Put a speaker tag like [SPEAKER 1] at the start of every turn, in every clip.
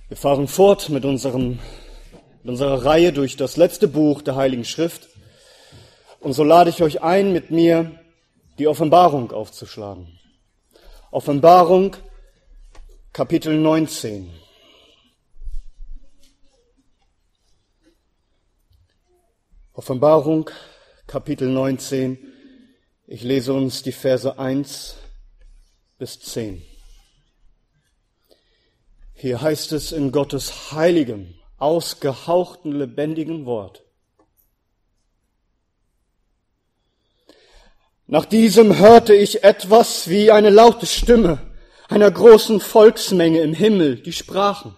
[SPEAKER 1] Wir fahren fort mit unserer Reihe durch das letzte Buch der Heiligen Schrift. Und so lade ich euch ein, mit mir die Offenbarung aufzuschlagen. Offenbarung, Kapitel 19. Offenbarung, Kapitel 19. Ich lese uns die Verse 1 bis 10. Hier heißt es in Gottes heiligem, ausgehauchten, lebendigen Wort: Nach diesem hörte ich etwas wie eine laute Stimme einer großen Volksmenge im Himmel, die sprachen: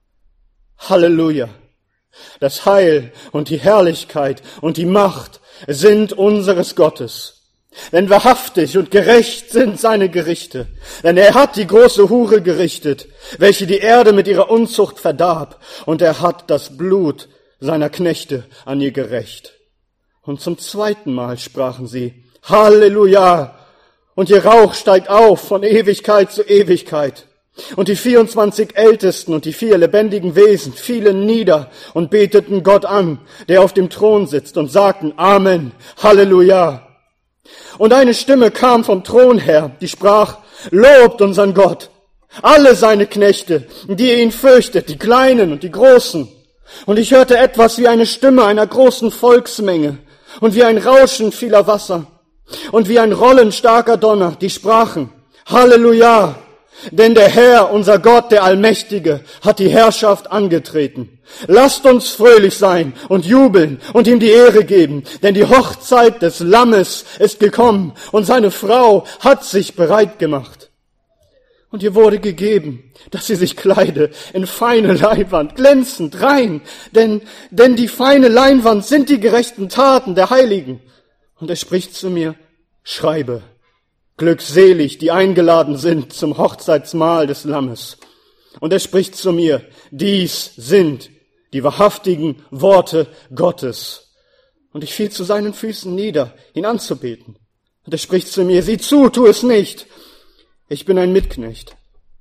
[SPEAKER 1] Halleluja! Das Heil und die Herrlichkeit und die Macht sind unseres Gottes. Denn wahrhaftig und gerecht sind seine Gerichte. Denn er hat die große Hure gerichtet, welche die Erde mit ihrer Unzucht verdarb. Und er hat das Blut seiner Knechte an ihr gerächt. Und zum zweiten Mal sprachen sie: Halleluja! Und ihr Rauch steigt auf von Ewigkeit zu Ewigkeit. Und die 24 Ältesten und die 4 lebendigen Wesen fielen nieder und beteten Gott an, der auf dem Thron sitzt, und sagten: Amen, Halleluja! Und eine Stimme kam vom Thron her, die sprach: Lobt unseren Gott, alle seine Knechte, die ihn fürchtet, die Kleinen und die Großen. Und ich hörte etwas wie eine Stimme einer großen Volksmenge und wie ein Rauschen vieler Wasser und wie ein Rollen starker Donner, die sprachen: Halleluja! Denn der Herr, unser Gott, der Allmächtige, hat die Herrschaft angetreten. Lasst uns fröhlich sein und jubeln und ihm die Ehre geben, denn die Hochzeit des Lammes ist gekommen und seine Frau hat sich bereit gemacht. Und ihr wurde gegeben, dass sie sich kleide in feine Leinwand, glänzend, rein, denn die feine Leinwand sind die gerechten Taten der Heiligen. Und er spricht zu mir: Schreibe: Glückselig, die eingeladen sind zum Hochzeitsmahl des Lammes. Und er spricht zu mir: Dies sind die wahrhaftigen Worte Gottes. Und ich fiel zu seinen Füßen nieder, ihn anzubeten. Und er spricht zu mir: Sieh zu, tu es nicht. Ich bin ein Mitknecht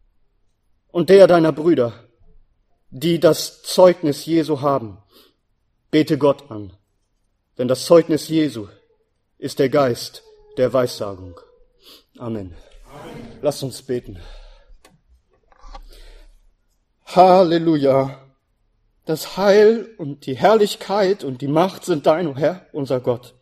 [SPEAKER 1] und der deiner Brüder, die das Zeugnis Jesu haben. Bete Gott an, denn das Zeugnis Jesu ist der Geist der Weissagung. Amen. Amen. Lasst uns beten. Halleluja! Das Heil und die Herrlichkeit und die Macht sind dein, o Herr, unser Gott.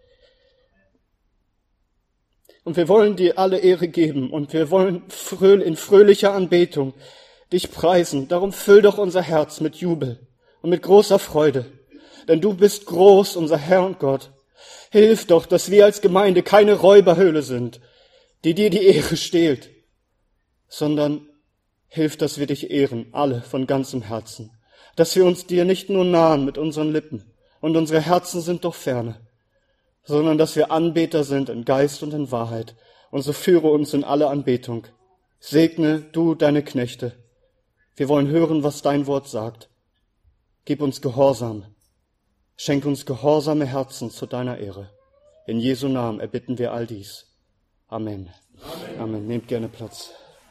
[SPEAKER 1] Und wir wollen dir alle Ehre geben und wir wollen in fröhlicher Anbetung dich preisen. Darum füll doch unser Herz mit Jubel und mit großer Freude. Denn du bist groß, unser Herr und Gott. Hilf doch, dass wir als Gemeinde keine Räuberhöhle sind, die dir die Ehre stehlt, sondern hilf, dass wir dich ehren, alle von ganzem Herzen, dass wir uns dir nicht nur nahen mit unseren Lippen und unsere Herzen sind doch ferne, sondern dass wir Anbeter sind in Geist und in Wahrheit. Und so führe uns in alle Anbetung. Segne du deine Knechte. Wir wollen hören, was dein Wort sagt. Gib uns Gehorsam. Schenk uns gehorsame Herzen zu deiner Ehre. In Jesu Namen erbitten wir all dies. Amen. Amen. Amen. Nehmt gerne Platz.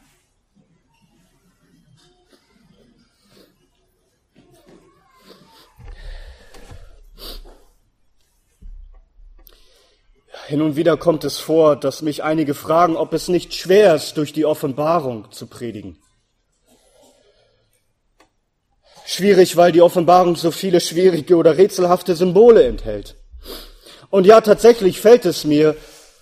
[SPEAKER 1] Hin und wieder kommt es vor, dass mich einige fragen, ob es nicht schwer ist, durch die Offenbarung zu predigen. Schwierig, weil die Offenbarung so viele schwierige oder rätselhafte Symbole enthält. Und ja, tatsächlich fällt es mir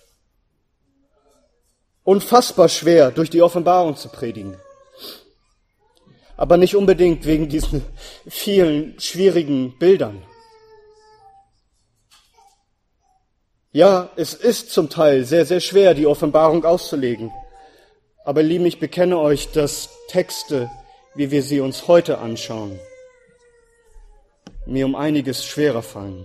[SPEAKER 1] unfassbar schwer, durch die Offenbarung zu predigen. Aber nicht unbedingt wegen diesen vielen schwierigen Bildern. Ja, es ist zum Teil sehr, sehr schwer, die Offenbarung auszulegen. Aber Lieben, ich bekenne euch, dass Texte, wie wir sie uns heute anschauen, mir um einiges schwerer fallen.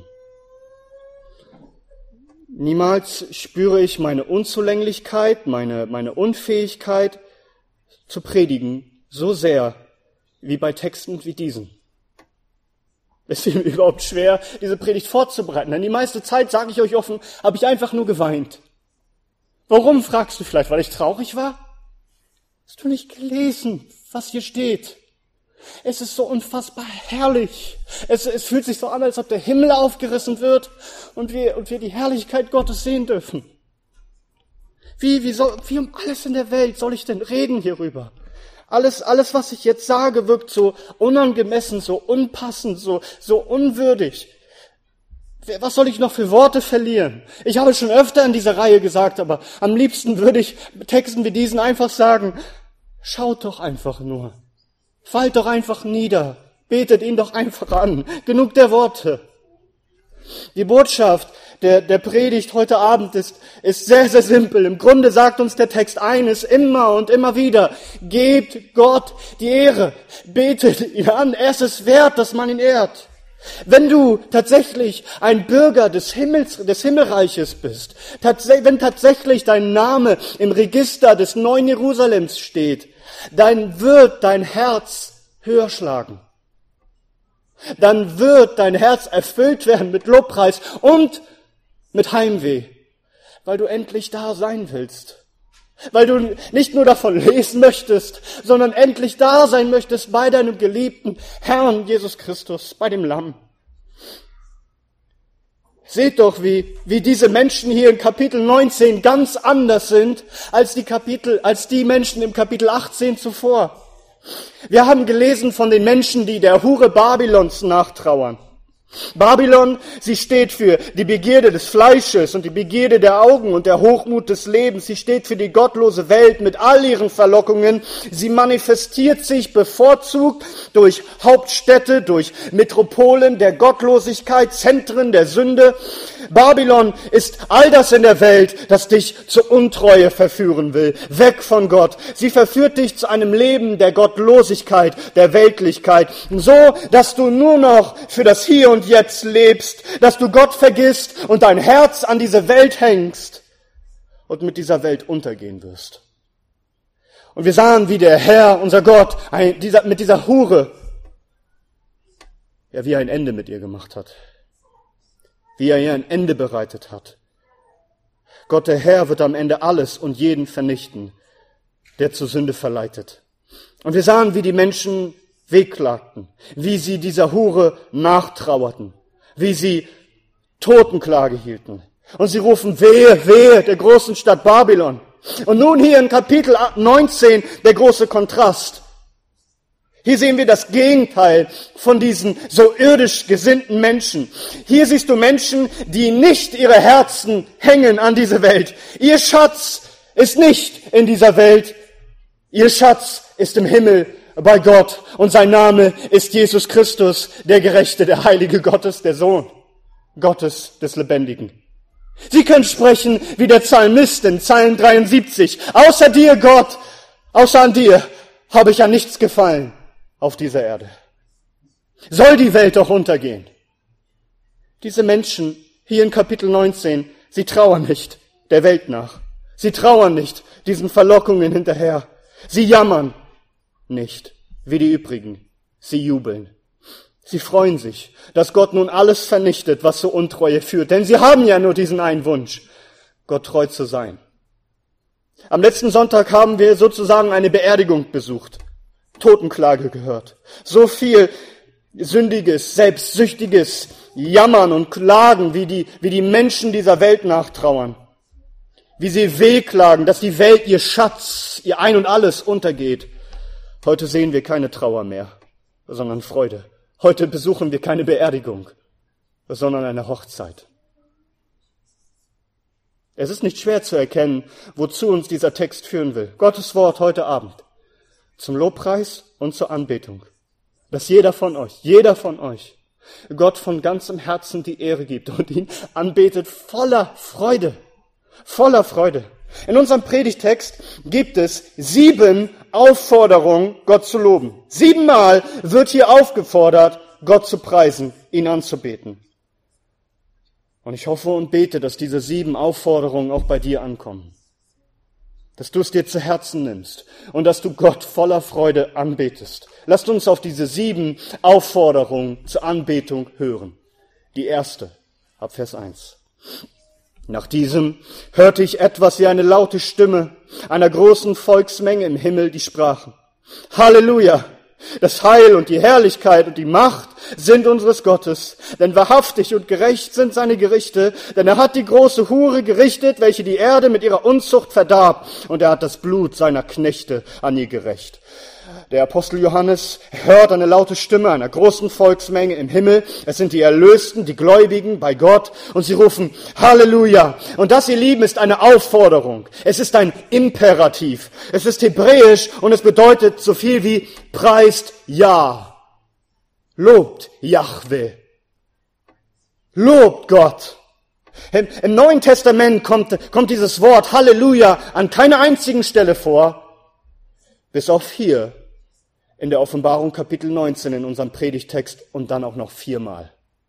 [SPEAKER 1] Niemals spüre ich meine Unzulänglichkeit, meine Unfähigkeit zu predigen so sehr wie bei Texten wie diesen. Es ist mir überhaupt schwer, diese Predigt vorzubereiten, denn die meiste Zeit, sage ich euch offen, habe ich einfach nur geweint. Warum, fragst du vielleicht, weil ich traurig war? Hast du nicht gelesen, was hier steht? Es ist so unfassbar herrlich. Es fühlt sich so an, als ob der Himmel aufgerissen wird und wir die Herrlichkeit Gottes sehen dürfen. Wie um alles in der Welt soll ich denn reden hierüber? Alles, was ich jetzt sage, wirkt so unangemessen, so unpassend, so unwürdig. Was soll ich noch für Worte verlieren? Ich habe schon öfter in dieser Reihe gesagt, aber am liebsten würde ich Texten wie diesen einfach sagen, schaut doch einfach nur. Fallt doch einfach nieder. Betet ihn doch einfach an. Genug der Worte. Die Botschaft der Predigt heute Abend ist sehr, sehr simpel. Im Grunde sagt uns der Text eines immer und immer wieder. Gebt Gott die Ehre. Betet ihn an. Er ist es wert, dass man ihn ehrt. Wenn du tatsächlich ein Bürger des Himmelreiches bist, wenn tatsächlich dein Name im Register des neuen Jerusalems steht, dann wird dein Herz höher schlagen. Dann wird dein Herz erfüllt werden mit Lobpreis und mit Heimweh, weil du endlich da sein willst. Weil du nicht nur davon lesen möchtest, sondern endlich da sein möchtest bei deinem geliebten Herrn Jesus Christus, bei dem Lamm. Seht doch, wie diese Menschen hier in Kapitel 19 ganz anders sind als die Menschen im Kapitel 18 zuvor. Wir haben gelesen von den Menschen, die der Hure Babylons nachtrauern. Babylon, sie steht für die Begierde des Fleisches und die Begierde der Augen und der Hochmut des Lebens. Sie steht für die gottlose Welt mit all ihren Verlockungen. Sie manifestiert sich bevorzugt durch Hauptstädte, durch Metropolen der Gottlosigkeit, Zentren der Sünde. Babylon ist all das in der Welt, das dich zur Untreue verführen will, weg von Gott. Sie verführt dich zu einem Leben der Gottlosigkeit, der Weltlichkeit, so, dass du nur noch für das Hier und Jetzt lebst, dass du Gott vergisst und dein Herz an diese Welt hängst und mit dieser Welt untergehen wirst. Und wir sahen, wie der Herr, unser Gott, mit dieser Hure, wie er ein Ende mit ihr gemacht hat. Wie er ihr ein Ende bereitet hat. Gott, der Herr, wird am Ende alles und jeden vernichten, der zur Sünde verleitet. Und wir sahen, wie die Menschen wehklagten, wie sie dieser Hure nachtrauerten, wie sie Totenklage hielten. Und sie rufen, wehe, wehe, der großen Stadt Babylon. Und nun hier in Kapitel 19 der große Kontrast. Hier sehen wir das Gegenteil von diesen so irdisch gesinnten Menschen. Hier siehst du Menschen, die nicht ihre Herzen hängen an diese Welt. Ihr Schatz ist nicht in dieser Welt. Ihr Schatz ist im Himmel bei Gott. Und sein Name ist Jesus Christus, der Gerechte, der Heilige Gottes, der Sohn Gottes des Lebendigen. Sie können sprechen wie der Psalmist in Psalm 73. Außer dir, Gott, außer an dir habe ich an nichts gefallen auf dieser Erde. Soll die Welt doch untergehen? Diese Menschen hier in Kapitel 19, sie trauern nicht der Welt nach. Sie trauern nicht diesen Verlockungen hinterher. Sie jammern nicht wie die übrigen. Sie jubeln. Sie freuen sich, dass Gott nun alles vernichtet, was zur Untreue führt. Denn sie haben ja nur diesen einen Wunsch, Gott treu zu sein. Am letzten Sonntag haben wir sozusagen eine Beerdigung besucht. Totenklage gehört. So viel sündiges, selbstsüchtiges Jammern und Klagen, wie die Menschen dieser Welt nachtrauern. Wie sie wehklagen, dass die Welt, ihr Schatz, ihr Ein und Alles untergeht. Heute sehen wir keine Trauer mehr, sondern Freude. Heute besuchen wir keine Beerdigung, sondern eine Hochzeit. Es ist nicht schwer zu erkennen, wozu uns dieser Text führen will. Gottes Wort heute Abend. Zum Lobpreis und zur Anbetung. Dass jeder von euch Gott von ganzem Herzen die Ehre gibt und ihn anbetet voller Freude. Voller Freude. In unserem Predigtext gibt es 7 Aufforderungen, Gott zu loben. 7-mal wird hier aufgefordert, Gott zu preisen, ihn anzubeten. Und ich hoffe und bete, dass diese 7 Aufforderungen auch bei dir ankommen. Dass du es dir zu Herzen nimmst und dass du Gott voller Freude anbetest. Lasst uns auf diese 7 Aufforderungen zur Anbetung hören. Die erste, ab Vers 1. Nach diesem hörte ich etwas wie eine laute Stimme einer großen Volksmenge im Himmel, die sprachen: Halleluja! Das Heil und die Herrlichkeit und die Macht sind unseres Gottes, denn wahrhaftig und gerecht sind seine Gerichte, denn er hat die große Hure gerichtet, welche die Erde mit ihrer Unzucht verdarb, und er hat das Blut seiner Knechte an ihr gerächt. Der Apostel Johannes hört eine laute Stimme einer großen Volksmenge im Himmel. Es sind die Erlösten, die Gläubigen bei Gott, und sie rufen Halleluja. Und das, ihr Lieben, ist eine Aufforderung. Es ist ein Imperativ. Es ist hebräisch und es bedeutet so viel wie preist Ja. Lobt Jahwe. Lobt Gott. Im Neuen Testament kommt dieses Wort Halleluja an keiner einzigen Stelle vor, bis auf hier in der Offenbarung Kapitel 19 in unserem Predigtext und dann auch noch 4-mal.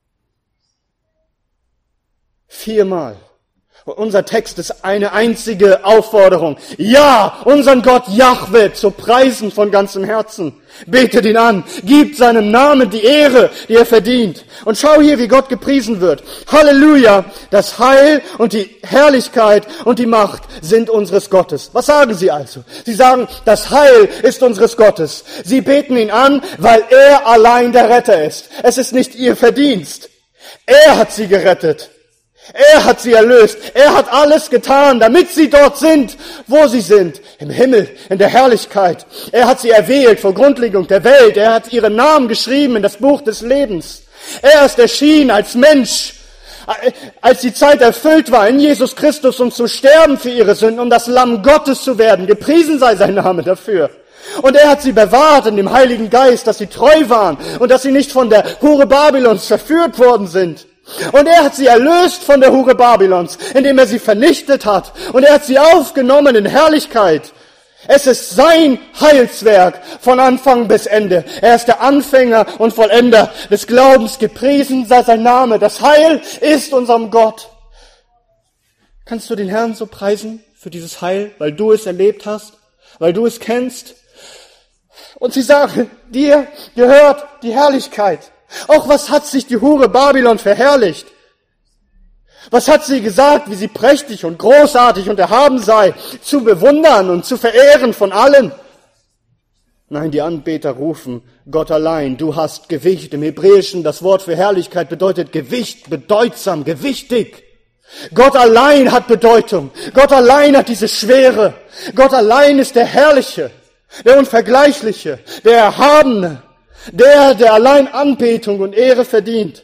[SPEAKER 1] 4-mal. Und unser Text ist eine einzige Aufforderung. Ja, unseren Gott Jahwe zu preisen von ganzem Herzen. Betet ihn an, gibt seinem Namen die Ehre, die er verdient. Und schau hier, wie Gott gepriesen wird. Halleluja, das Heil und die Herrlichkeit und die Macht sind unseres Gottes. Was sagen sie also? Sie sagen, das Heil ist unseres Gottes. Sie beten ihn an, weil er allein der Retter ist. Es ist nicht ihr Verdienst. Er hat sie gerettet. Er hat sie erlöst. Er hat alles getan, damit sie dort sind, wo sie sind. Im Himmel, in der Herrlichkeit. Er hat sie erwählt vor Grundlegung der Welt. Er hat ihren Namen geschrieben in das Buch des Lebens. Er ist erschienen als Mensch, als die Zeit erfüllt war in Jesus Christus, um zu sterben für ihre Sünden, um das Lamm Gottes zu werden. Gepriesen sei sein Name dafür. Und er hat sie bewahrt in dem Heiligen Geist, dass sie treu waren und dass sie nicht von der Hure Babylons verführt worden sind. Und er hat sie erlöst von der Hure Babylons, indem er sie vernichtet hat. Und er hat sie aufgenommen in Herrlichkeit. Es ist sein Heilswerk von Anfang bis Ende. Er ist der Anfänger und Vollender des Glaubens. Gepriesen sei sein Name. Das Heil ist unserem Gott. Kannst du den Herrn so preisen für dieses Heil, weil du es erlebt hast, weil du es kennst? Und sie sagen, dir gehört die Herrlichkeit. Auch was hat sich die Hure Babylon verherrlicht? Was hat sie gesagt, wie sie prächtig und großartig und erhaben sei, zu bewundern und zu verehren von allen? Nein, die Anbeter rufen, Gott allein, du hast Gewicht. Im Hebräischen, das Wort für Herrlichkeit bedeutet Gewicht, bedeutsam, gewichtig. Gott allein hat Bedeutung. Gott allein hat diese Schwere. Gott allein ist der Herrliche, der Unvergleichliche, der Erhabene. Der allein Anbetung und Ehre verdient.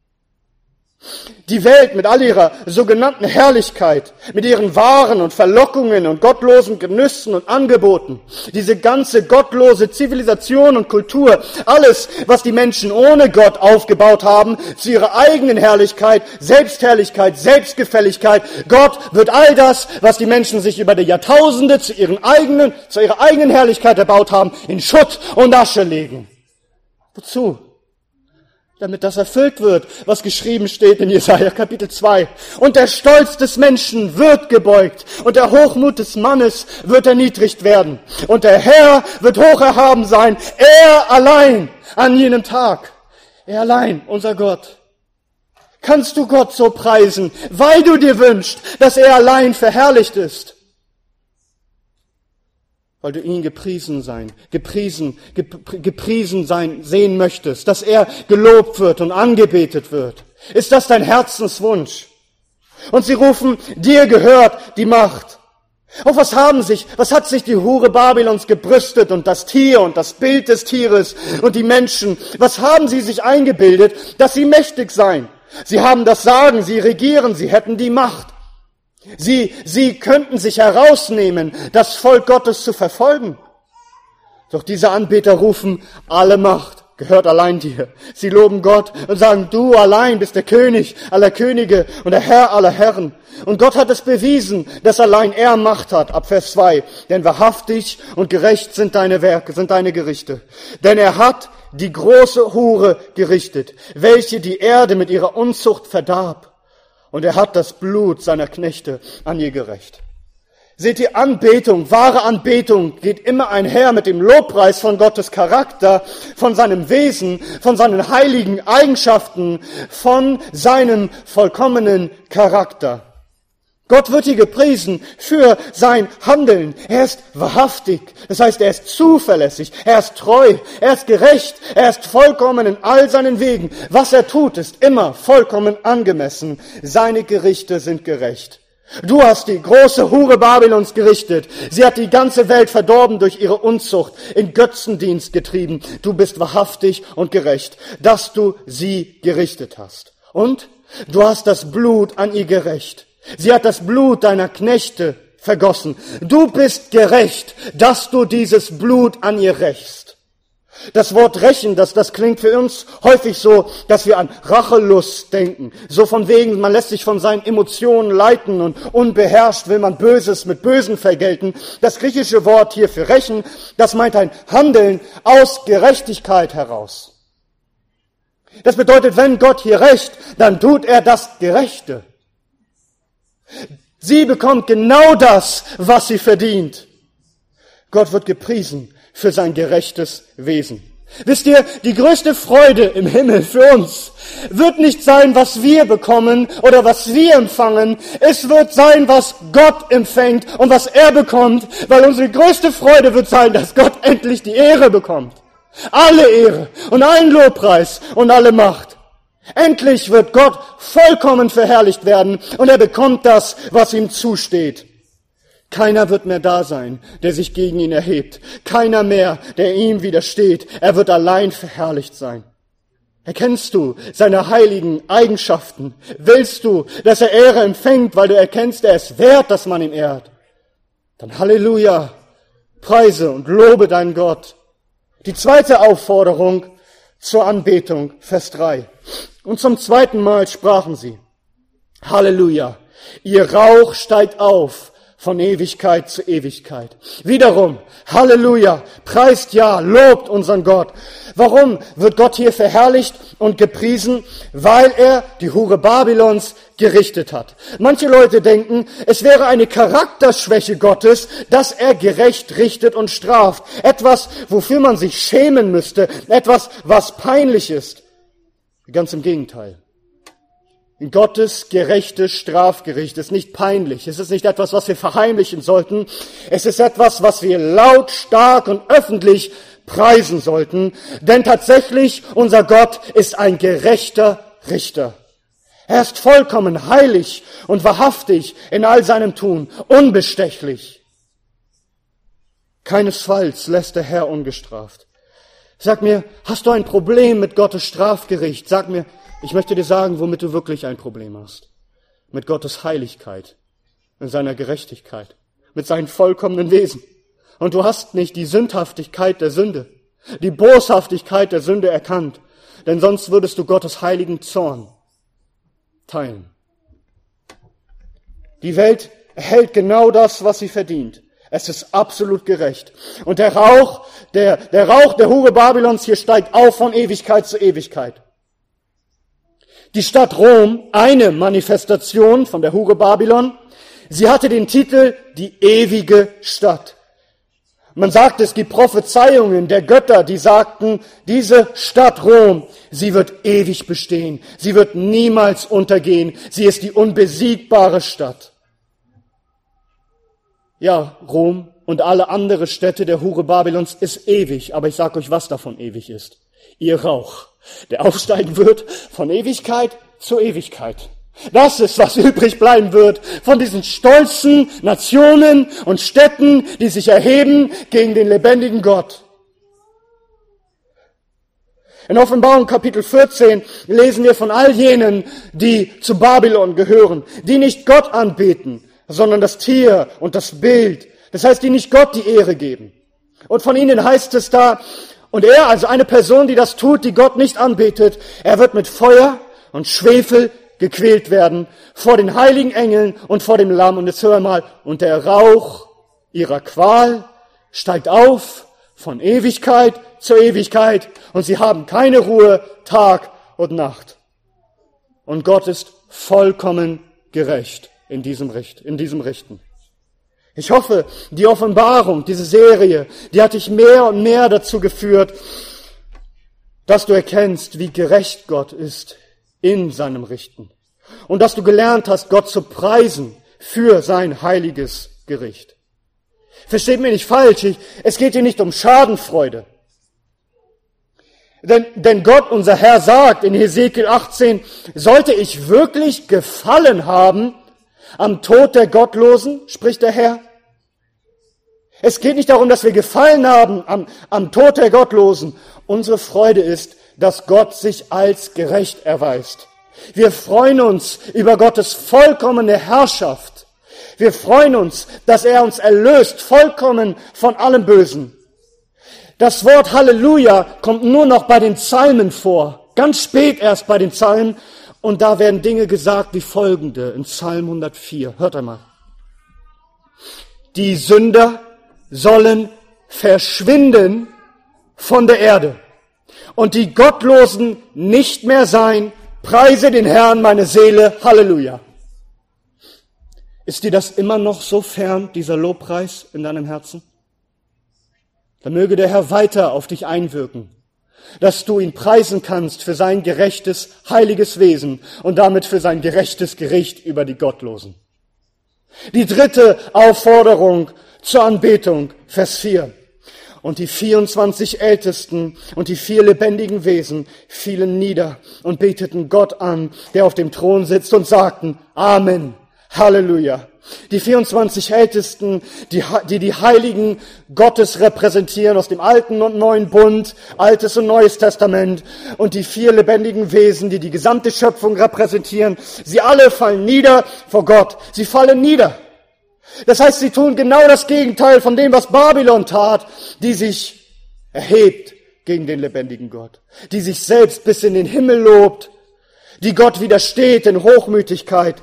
[SPEAKER 1] Die Welt mit all ihrer sogenannten Herrlichkeit, mit ihren Waren und Verlockungen und gottlosen Genüssen und Angeboten, diese ganze gottlose Zivilisation und Kultur, alles, was die Menschen ohne Gott aufgebaut haben, zu ihrer eigenen Herrlichkeit, Selbstherrlichkeit, Selbstgefälligkeit. Gott wird all das, was die Menschen sich über die Jahrtausende zu ihrer eigenen Herrlichkeit erbaut haben, in Schutt und Asche legen. Wozu? Damit das erfüllt wird, was geschrieben steht in Jesaja Kapitel 2. Und der Stolz des Menschen wird gebeugt und der Hochmut des Mannes wird erniedrigt werden. Und der Herr wird hoch erhaben sein, er allein an jenem Tag. Er allein, unser Gott. Kannst du Gott so preisen, weil du dir wünschst, dass er allein verherrlicht ist? Weil du ihn gepriesen sein sehen möchtest, dass er gelobt wird und angebetet wird. Ist das dein Herzenswunsch? Und sie rufen, dir gehört die Macht. Auf was hat sich die Hure Babylons gebrüstet und das Tier und das Bild des Tieres und die Menschen? Was haben sie sich eingebildet, dass sie mächtig seien? Sie haben das Sagen, sie regieren, sie hätten die Macht. Sie könnten sich herausnehmen, das Volk Gottes zu verfolgen. Doch diese Anbeter rufen, alle Macht gehört allein dir. Sie loben Gott und sagen, du allein bist der König aller Könige und der Herr aller Herren. Und Gott hat es bewiesen, dass allein er Macht hat, ab Vers 2. Denn wahrhaftig und gerecht sind deine Werke, sind deine Gerichte. Denn er hat die große Hure gerichtet, welche die Erde mit ihrer Unzucht verdarb. Und er hat das Blut seiner Knechte an ihr gerächt. Seht ihr, Anbetung, wahre Anbetung geht immer einher mit dem Lobpreis von Gottes Charakter, von seinem Wesen, von seinen heiligen Eigenschaften, von seinem vollkommenen Charakter. Gott wird hier gepriesen für sein Handeln. Er ist wahrhaftig, das heißt, er ist zuverlässig, er ist treu, er ist gerecht, er ist vollkommen in all seinen Wegen. Was er tut, ist immer vollkommen angemessen. Seine Gerichte sind gerecht. Du hast die große Hure Babylons gerichtet. Sie hat die ganze Welt verdorben durch ihre Unzucht, in Götzendienst getrieben. Du bist wahrhaftig und gerecht, dass du sie gerichtet hast. Und du hast das Blut an ihr gerächt. Sie hat das Blut deiner Knechte vergossen. Du bist gerecht, dass du dieses Blut an ihr rächst. Das Wort rächen, das klingt für uns häufig so, dass wir an Rachelust denken. So von wegen, man lässt sich von seinen Emotionen leiten und unbeherrscht will man Böses mit Bösen vergelten. Das griechische Wort hier für rächen, das meint ein Handeln aus Gerechtigkeit heraus. Das bedeutet, wenn Gott hier rächt, dann tut er das Gerechte. Sie bekommt genau das, was sie verdient. Gott wird gepriesen für sein gerechtes Wesen. Wisst ihr, die größte Freude im Himmel für uns wird nicht sein, was wir bekommen oder was wir empfangen. Es wird sein, was Gott empfängt und was er bekommt, weil unsere größte Freude wird sein, dass Gott endlich die Ehre bekommt. Alle Ehre und allen Lobpreis und alle Macht. Endlich wird Gott vollkommen verherrlicht werden und er bekommt das, was ihm zusteht. Keiner wird mehr da sein, der sich gegen ihn erhebt. Keiner mehr, der ihm widersteht. Er wird allein verherrlicht sein. Erkennst du seine heiligen Eigenschaften? Willst du, dass er Ehre empfängt, weil du erkennst, er ist wert, dass man ihn ehrt? Dann Halleluja, preise und lobe deinen Gott. Die zweite Aufforderung zur Anbetung, Vers 3. Und zum zweiten Mal sprachen sie, Halleluja, ihr Rauch steigt auf von Ewigkeit zu Ewigkeit. Wiederum, Halleluja, preist ja, lobt unseren Gott. Warum wird Gott hier verherrlicht und gepriesen? Weil er die Hure Babylons gerichtet hat. Manche Leute denken, es wäre eine Charakterschwäche Gottes, dass er gerecht richtet und straft. Etwas, wofür man sich schämen müsste. Etwas, was peinlich ist. Ganz im Gegenteil. Gottes gerechtes Strafgericht ist nicht peinlich. Es ist nicht etwas, was wir verheimlichen sollten. Es ist etwas, was wir laut, stark und öffentlich preisen sollten. Denn tatsächlich, unser Gott ist ein gerechter Richter. Er ist vollkommen heilig und wahrhaftig in all seinem Tun, unbestechlich. Keinesfalls lässt der Herr ungestraft. Sag mir, hast du ein Problem mit Gottes Strafgericht? Sag mir, ich möchte dir sagen, womit du wirklich ein Problem hast. Mit Gottes Heiligkeit, mit seiner Gerechtigkeit, mit seinem vollkommenen Wesen. Und du hast nicht die Sündhaftigkeit der Sünde, die Boshaftigkeit der Sünde erkannt, denn sonst würdest du Gottes heiligen Zorn teilen. Die Welt erhält genau das, was sie verdient. Es ist absolut gerecht. Und der Rauch der Hure Babylons hier steigt auf von Ewigkeit zu Ewigkeit. Die Stadt Rom, eine Manifestation von der Hure Babylon, sie hatte den Titel die ewige Stadt. Man sagt, es gibt Prophezeiungen der Götter, die sagten, diese Stadt Rom, sie wird ewig bestehen, sie wird niemals untergehen, sie ist die unbesiegbare Stadt. Ja, Rom und alle andere Städte der Hure Babylons ist ewig, aber ich sage euch, was davon ewig ist. Ihr Rauch, der aufsteigen wird von Ewigkeit zu Ewigkeit. Das ist, was übrig bleiben wird von diesen stolzen Nationen und Städten, die sich erheben gegen den lebendigen Gott. In Offenbarung Kapitel 14 lesen wir von all jenen, die zu Babylon gehören, die nicht Gott anbeten, sondern das Tier und das Bild. Das heißt, die nicht Gott die Ehre geben. Und von ihnen heißt es da, und er, also eine Person, die das tut, die Gott nicht anbetet, er wird mit Feuer und Schwefel gequält werden vor den heiligen Engeln und vor dem Lamm. Und jetzt hör mal, und der Rauch ihrer Qual steigt auf von Ewigkeit zu Ewigkeit und sie haben keine Ruhe Tag und Nacht. Und Gott ist vollkommen gerecht in diesem Richten. Ich hoffe, die Offenbarung, diese Serie, die hat dich mehr und mehr dazu geführt, dass du erkennst, wie gerecht Gott ist in seinem Richten. Und dass du gelernt hast, Gott zu preisen für sein heiliges Gericht. Versteht mich nicht falsch, es geht hier nicht um Schadenfreude. Denn Gott, unser Herr, sagt in Hesekiel 18, sollte ich wirklich Gefallen haben am Tod der Gottlosen, spricht der Herr? Es geht nicht darum, dass wir Gefallen haben am Tod der Gottlosen. Unsere Freude ist, dass Gott sich als gerecht erweist. Wir freuen uns über Gottes vollkommene Herrschaft. Wir freuen uns, dass er uns erlöst, vollkommen von allem Bösen. Das Wort Halleluja kommt nur noch bei den Psalmen vor, ganz spät erst bei den Psalmen. Und da werden Dinge gesagt wie folgende in Psalm 104. Hört einmal. Die Sünder sollen verschwinden von der Erde und die Gottlosen nicht mehr sein. Preise den Herrn, meine Seele. Halleluja. Ist dir das immer noch so fern, dieser Lobpreis in deinem Herzen? Dann möge der Herr weiter auf dich einwirken, dass du ihn preisen kannst für sein gerechtes, heiliges Wesen und damit für sein gerechtes Gericht über die Gottlosen. Die dritte Aufforderung zur Anbetung, Vers 4. Und die 24 Ältesten und die 4 lebendigen Wesen fielen nieder und beteten Gott an, der auf dem Thron sitzt, und sagten, Amen, Halleluja. Die 24 Ältesten, die Heiligen Gottes repräsentieren aus dem Alten und Neuen Bund, Altes und Neues Testament, und die 4 lebendigen Wesen, die die gesamte Schöpfung repräsentieren, sie alle fallen nieder vor Gott. Sie fallen nieder. Das heißt, sie tun genau das Gegenteil von dem, was Babylon tat, die sich erhebt gegen den lebendigen Gott, die sich selbst bis in den Himmel lobt, die Gott widersteht in Hochmütigkeit.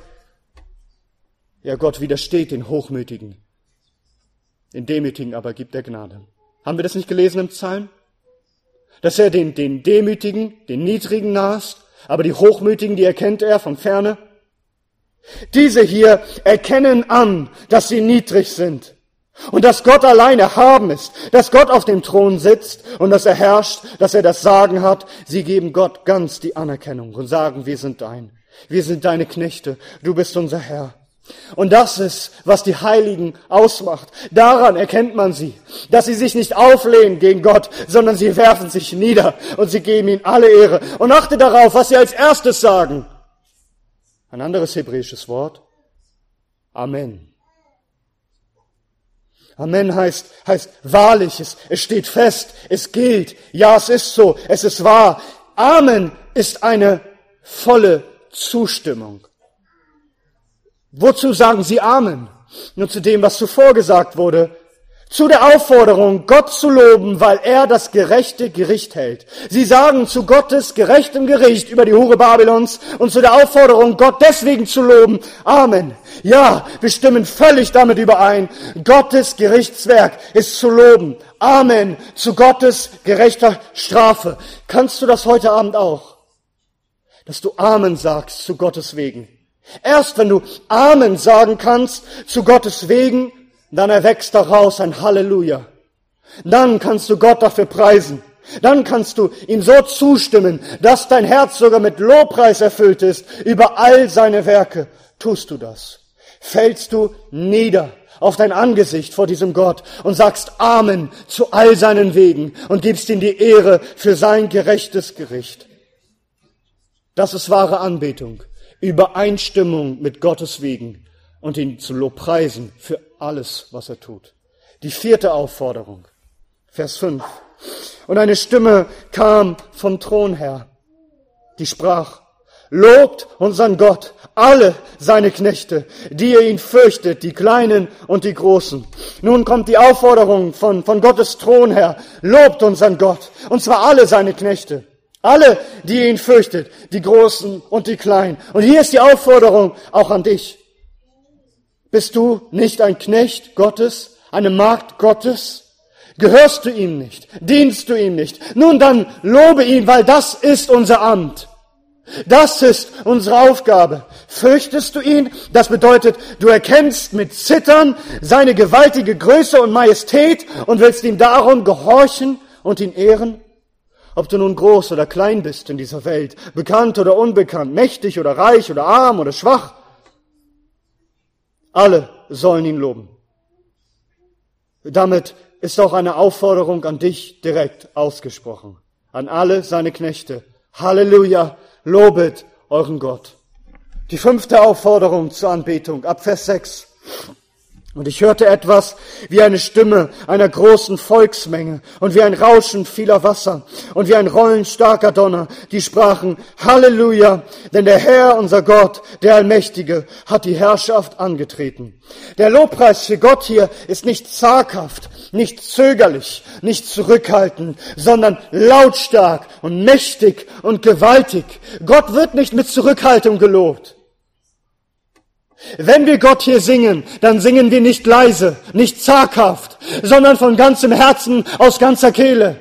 [SPEAKER 1] Ja, Gott widersteht den Hochmütigen. Den Demütigen aber gibt er Gnade. Haben wir das nicht gelesen im Psalm? Dass er den Demütigen, den Niedrigen nahe ist, aber die Hochmütigen, die erkennt er von ferne. Diese hier erkennen an, dass sie niedrig sind und dass Gott allein erhaben ist, dass Gott auf dem Thron sitzt und dass er herrscht, dass er das Sagen hat. Sie geben Gott ganz die Anerkennung und sagen, wir sind deine Knechte, du bist unser Herr. Und das ist, was die Heiligen ausmacht. Daran erkennt man sie, dass sie sich nicht auflehnen gegen Gott, sondern sie werfen sich nieder und sie geben ihm alle Ehre. Und achte darauf, was sie als erstes sagen. Ein anderes hebräisches Wort. Amen. Amen heißt wahrlich, es steht fest, es gilt. Ja, es ist so, es ist wahr. Amen ist eine volle Zustimmung. Wozu sagen sie Amen? Nur zu dem, was zuvor gesagt wurde. Zu der Aufforderung, Gott zu loben, weil er das gerechte Gericht hält. Sie sagen zu Gottes gerechtem Gericht über die Hure Babylons und zu der Aufforderung, Gott deswegen zu loben. Amen. Ja, wir stimmen völlig damit überein. Gottes Gerichtswerk ist zu loben. Amen. Zu Gottes gerechter Strafe. Kannst du das heute Abend auch? Dass du Amen sagst zu Gottes wegen. Erst wenn du Amen sagen kannst zu Gottes wegen, dann erwächst daraus ein Halleluja. Dann kannst du Gott dafür preisen. Dann kannst du ihm so zustimmen, dass dein Herz sogar mit Lobpreis erfüllt ist über all seine Werke. Tust du das? Fällst du nieder auf dein Angesicht vor diesem Gott und sagst Amen zu all seinen Wegen und gibst ihm die Ehre für sein gerechtes Gericht. Das ist wahre Anbetung. Übereinstimmung mit Gottes Wegen und ihn zu lobpreisen für alles, was er tut. Die 4. Aufforderung, Vers 5. Und eine Stimme kam vom Thron her, die sprach, lobt unseren Gott, alle seine Knechte, die ihr ihn fürchtet, die Kleinen und die Großen. Nun kommt die Aufforderung von Gottes Thron her, lobt unseren Gott, und zwar alle seine Knechte. Alle, die ihr ihn fürchtet, die Großen und die Kleinen. Und hier ist die Aufforderung auch an dich. Bist du nicht ein Knecht Gottes, eine Magd Gottes? Gehörst du ihm nicht? Dienst du ihm nicht? Nun dann lobe ihn, weil das ist unser Amt. Das ist unsere Aufgabe. Fürchtest du ihn? Das bedeutet, du erkennst mit Zittern seine gewaltige Größe und Majestät und willst ihm darum gehorchen und ihn ehren? Ob du nun groß oder klein bist in dieser Welt, bekannt oder unbekannt, mächtig oder reich oder arm oder schwach. Alle sollen ihn loben. Damit ist auch eine Aufforderung an dich direkt ausgesprochen. An alle seine Knechte. Halleluja, lobet euren Gott. Die 5. Aufforderung zur Anbetung, ab Vers 6. Und ich hörte etwas wie eine Stimme einer großen Volksmenge und wie ein Rauschen vieler Wasser und wie ein Rollen starker Donner, die sprachen, Halleluja, denn der Herr, unser Gott, der Allmächtige, hat die Herrschaft angetreten. Der Lobpreis für Gott hier ist nicht zaghaft, nicht zögerlich, nicht zurückhaltend, sondern lautstark und mächtig und gewaltig. Gott wird nicht mit Zurückhaltung gelobt. Wenn wir Gott hier singen, dann singen wir nicht leise, nicht zaghaft, sondern von ganzem Herzen, aus ganzer Kehle.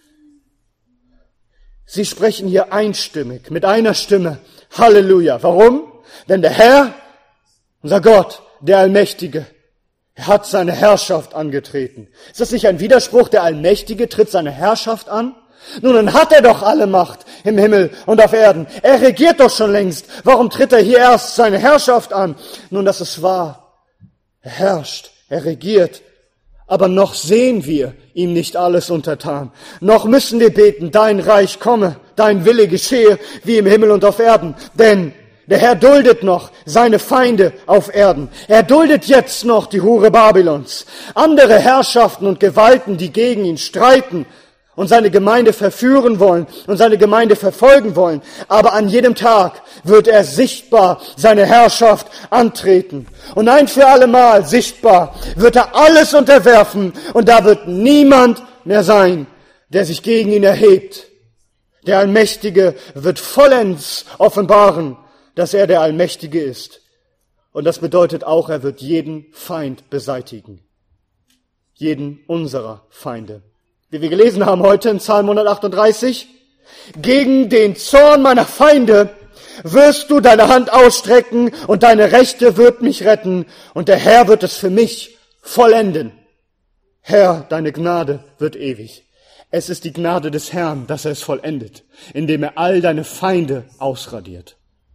[SPEAKER 1] Sie sprechen hier einstimmig, mit einer Stimme. Halleluja. Warum? Denn der Herr, unser Gott, der Allmächtige, er hat seine Herrschaft angetreten. Ist das nicht ein Widerspruch? Der Allmächtige tritt seine Herrschaft an? Nun, dann hat er doch alle Macht im Himmel und auf Erden. Er regiert doch schon längst. Warum tritt er hier erst seine Herrschaft an? Nun, das ist wahr. Er herrscht, er regiert. Aber noch sehen wir ihm nicht alles untertan. Noch müssen wir beten, dein Reich komme, dein Wille geschehe, wie im Himmel und auf Erden. Denn der Herr duldet noch seine Feinde auf Erden. Er duldet jetzt noch die Hure Babylons. Andere Herrschaften und Gewalten, die gegen ihn streiten und seine Gemeinde verführen wollen und seine Gemeinde verfolgen wollen. Aber an jedem Tag wird er sichtbar seine Herrschaft antreten. Und ein für allemal sichtbar wird er alles unterwerfen und da wird niemand mehr sein, der sich gegen ihn erhebt. Der Allmächtige wird vollends offenbaren, dass er der Allmächtige ist. Und das bedeutet auch, er wird jeden Feind beseitigen. Jeden unserer Feinde. Wie wir gelesen haben heute in Psalm 138, gegen den Zorn meiner Feinde wirst du deine Hand ausstrecken und deine Rechte wird mich retten und der Herr wird es für mich vollenden. Herr, deine Gnade wird ewig. Es ist die Gnade des Herrn, dass er es vollendet, indem er all deine Feinde ausradiert.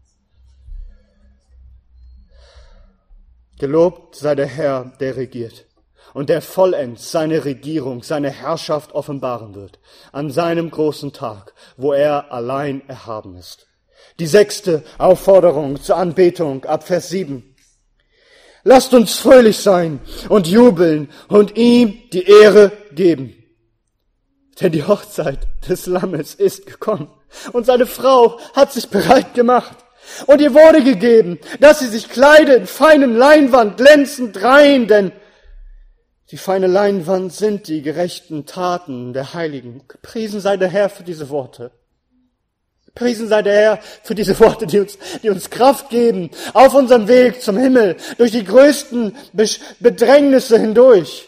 [SPEAKER 1] Gelobt sei der Herr, der regiert und der vollends seine Regierung, seine Herrschaft offenbaren wird, an seinem großen Tag, wo er allein erhaben ist. Die 6. Aufforderung zur Anbetung ab Vers 7. Lasst uns fröhlich sein und jubeln und ihm die Ehre geben. Denn die Hochzeit des Lammes ist gekommen und seine Frau hat sich bereit gemacht. Und ihr wurde gegeben, dass sie sich kleide in feinen Leinwand glänzend rein, denn die feine Leinwand sind die gerechten Taten der Heiligen. Gepriesen sei der Herr für diese Worte. Gepriesen sei der Herr für diese Worte, die uns Kraft geben, auf unserem Weg zum Himmel, durch die größten Bedrängnisse hindurch.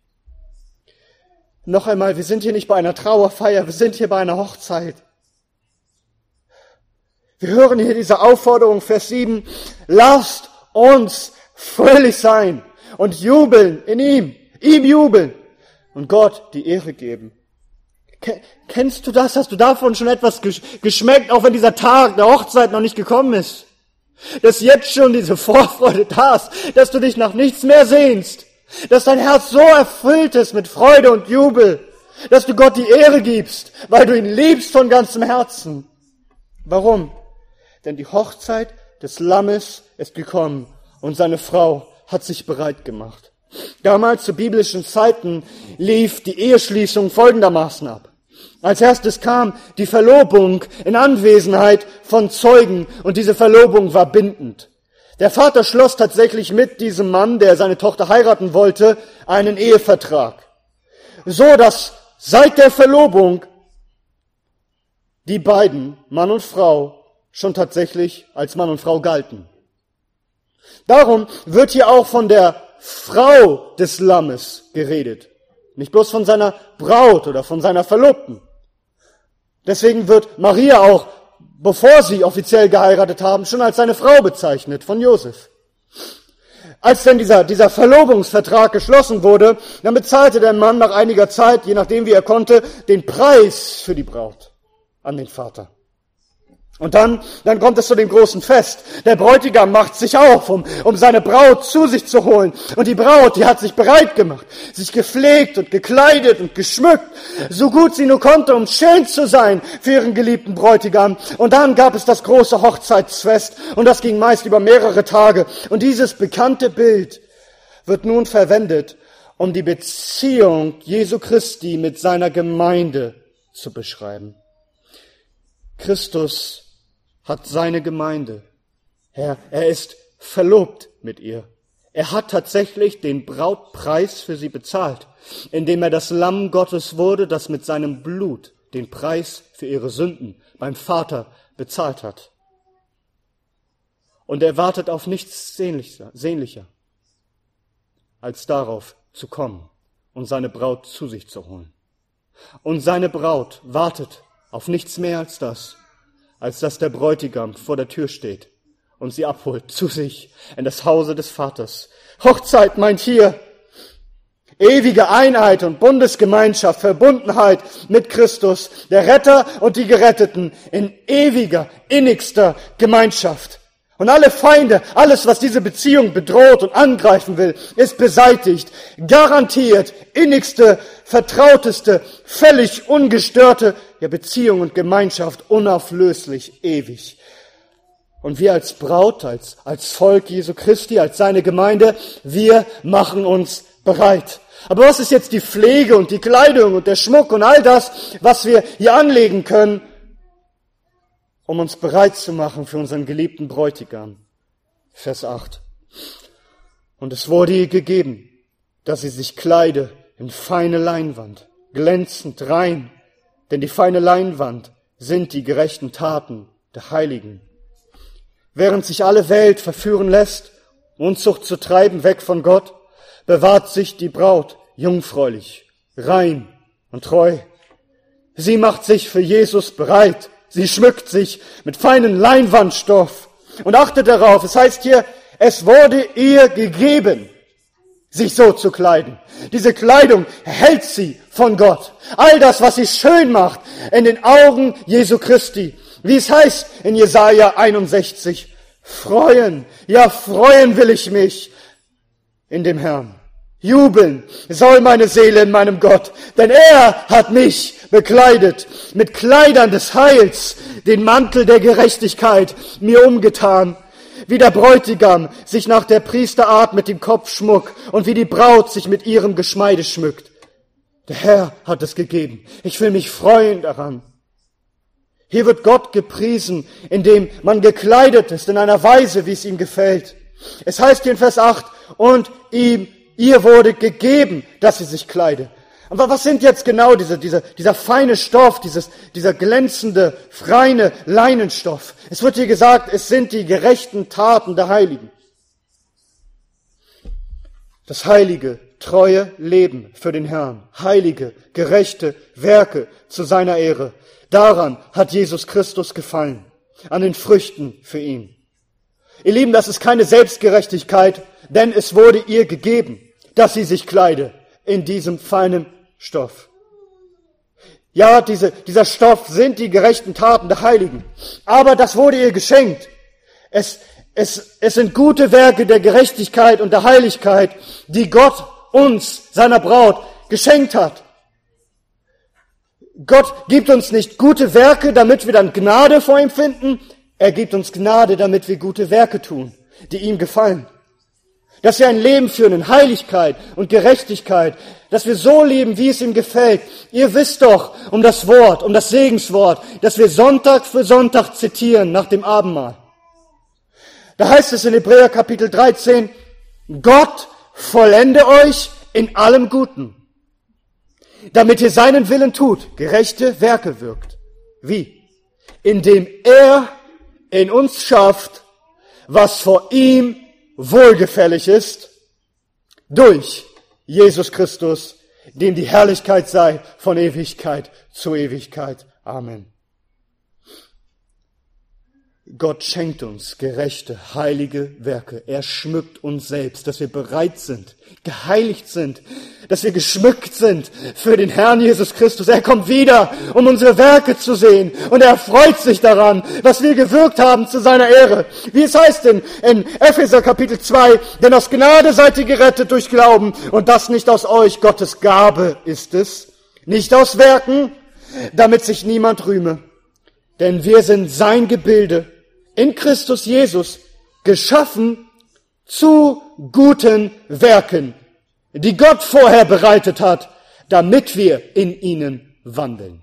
[SPEAKER 1] Noch einmal, wir sind hier nicht bei einer Trauerfeier, wir sind hier bei einer Hochzeit. Wir hören hier diese Aufforderung, Vers 7, lasst uns fröhlich sein und jubeln in ihm jubeln und Gott die Ehre geben. Kennst du das? Hast du davon schon etwas geschmeckt, auch wenn dieser Tag der Hochzeit noch nicht gekommen ist? Dass jetzt schon diese Vorfreude da ist, dass du dich nach nichts mehr sehnst, dass dein Herz so erfüllt ist mit Freude und Jubel, dass du Gott die Ehre gibst, weil du ihn liebst von ganzem Herzen. Warum? Denn die Hochzeit des Lammes ist gekommen und seine Frau hat sich bereit gemacht. Damals zu biblischen Zeiten lief die Eheschließung folgendermaßen ab. Als erstes kam die Verlobung in Anwesenheit von Zeugen und diese Verlobung war bindend. Der Vater schloss tatsächlich mit diesem Mann, der seine Tochter heiraten wollte, einen Ehevertrag. So dass seit der Verlobung die beiden, Mann und Frau, schon tatsächlich als Mann und Frau galten. Darum wird hier auch von der Frau des Lammes geredet. Nicht bloß von seiner Braut oder von seiner Verlobten. Deswegen wird Maria auch, bevor sie offiziell geheiratet haben, schon als seine Frau bezeichnet von Josef. Als denn dieser Verlobungsvertrag geschlossen wurde, dann bezahlte der Mann nach einiger Zeit, je nachdem wie er konnte, den Preis für die Braut an den Vater. Und dann kommt es zu dem großen Fest. Der Bräutigam macht sich auf, um seine Braut zu sich zu holen. Und die Braut, die hat sich bereit gemacht, sich gepflegt und gekleidet und geschmückt, so gut sie nur konnte, um schön zu sein für ihren geliebten Bräutigam. Und dann gab es das große Hochzeitsfest und das ging meist über mehrere Tage. Und dieses bekannte Bild wird nun verwendet, um die Beziehung Jesu Christi mit seiner Gemeinde zu beschreiben. Christus hat seine Gemeinde. Er ist verlobt mit ihr. Er hat tatsächlich den Brautpreis für sie bezahlt, indem er das Lamm Gottes wurde, das mit seinem Blut den Preis für ihre Sünden beim Vater bezahlt hat. Und er wartet auf nichts sehnlicher, als darauf zu kommen und seine Braut zu sich zu holen. Und seine Braut wartet auf nichts mehr als dass der Bräutigam vor der Tür steht und sie abholt zu sich in das Hause des Vaters. Hochzeit meint hier ewige Einheit und Bundesgemeinschaft, Verbundenheit mit Christus, der Retter und die Geretteten in ewiger, innigster Gemeinschaft. Und alle Feinde, alles, was diese Beziehung bedroht und angreifen will, ist beseitigt. Garantiert innigste, vertrauteste, völlig ungestörte Beziehung und Gemeinschaft, unauflöslich, ewig. Und wir als Braut, als Volk Jesu Christi, als seine Gemeinde, wir machen uns bereit. Aber was ist jetzt die Pflege und die Kleidung und der Schmuck und all das, was wir hier anlegen können, um uns bereit zu machen für unseren geliebten Bräutigam? Vers 8. Und es wurde ihr gegeben, dass sie sich kleide in feine Leinwand, glänzend, rein, denn die feine Leinwand sind die gerechten Taten der Heiligen. Während sich alle Welt verführen lässt, Unzucht zu treiben weg von Gott, bewahrt sich die Braut jungfräulich, rein und treu. Sie macht sich für Jesus bereit. Sie schmückt sich mit feinen Leinwandstoff. Und achtet darauf, es heißt hier, es wurde ihr gegeben, sich so zu kleiden. Diese Kleidung erhält sie von Gott. All das, was sie schön macht in den Augen Jesu Christi. Wie es heißt in Jesaja 61, freuen, ja freuen will ich mich in dem Herrn. Jubeln soll meine Seele in meinem Gott, denn er hat mich bekleidet mit Kleidern des Heils, den Mantel der Gerechtigkeit mir umgetan. Wie der Bräutigam sich nach der Priesterart mit dem Kopfschmuck und wie die Braut sich mit ihrem Geschmeide schmückt. Der Herr hat es gegeben. Ich will mich freuen daran. Hier wird Gott gepriesen, indem man gekleidet ist in einer Weise, wie es ihm gefällt. Es heißt hier in Vers 8, und ihr wurde gegeben, dass sie sich kleide. Aber was sind jetzt genau dieser feine Stoff, dieser glänzende, reine Leinenstoff? Es wird hier gesagt, es sind die gerechten Taten der Heiligen. Das heilige, treue Leben für den Herrn. Heilige, gerechte Werke zu seiner Ehre. Daran hat Jesus Christus gefallen. An den Früchten für ihn. Ihr Lieben, das ist keine Selbstgerechtigkeit, denn es wurde ihr gegeben, dass sie sich kleide in diesem feinen Stoff. Ja, dieser Stoff sind die gerechten Taten der Heiligen. Aber das wurde ihr geschenkt. Es sind gute Werke der Gerechtigkeit und der Heiligkeit, die Gott uns, seiner Braut, geschenkt hat. Gott gibt uns nicht gute Werke, damit wir dann Gnade vor ihm finden. Er gibt uns Gnade, damit wir gute Werke tun, die ihm gefallen. Dass wir ein Leben führen in Heiligkeit und Gerechtigkeit, dass wir so leben, wie es ihm gefällt. Ihr wisst doch um das Wort, um das Segenswort, das wir Sonntag für Sonntag zitieren nach dem Abendmahl. Da heißt es in Hebräer Kapitel 13, Gott vollende euch in allem Guten, damit ihr seinen Willen tut, gerechte Werke wirkt. Wie? Indem er in uns schafft, was vor ihm wohlgefällig ist, durch Jesus Christus, dem die Herrlichkeit sei von Ewigkeit zu Ewigkeit. Amen. Gott schenkt uns gerechte, heilige Werke. Er schmückt uns selbst, dass wir bereit sind, geheiligt sind, dass wir geschmückt sind für den Herrn Jesus Christus. Er kommt wieder, um unsere Werke zu sehen. Und er freut sich daran, was wir gewirkt haben zu seiner Ehre. Wie es heißt in Epheser Kapitel 2, denn aus Gnade seid ihr gerettet durch Glauben. Und das nicht aus euch, Gottes Gabe ist es. Nicht aus Werken, damit sich niemand rühme. Denn wir sind sein Gebilde, in Christus Jesus, geschaffen zu guten Werken, die Gott vorher bereitet hat, damit wir in ihnen wandeln.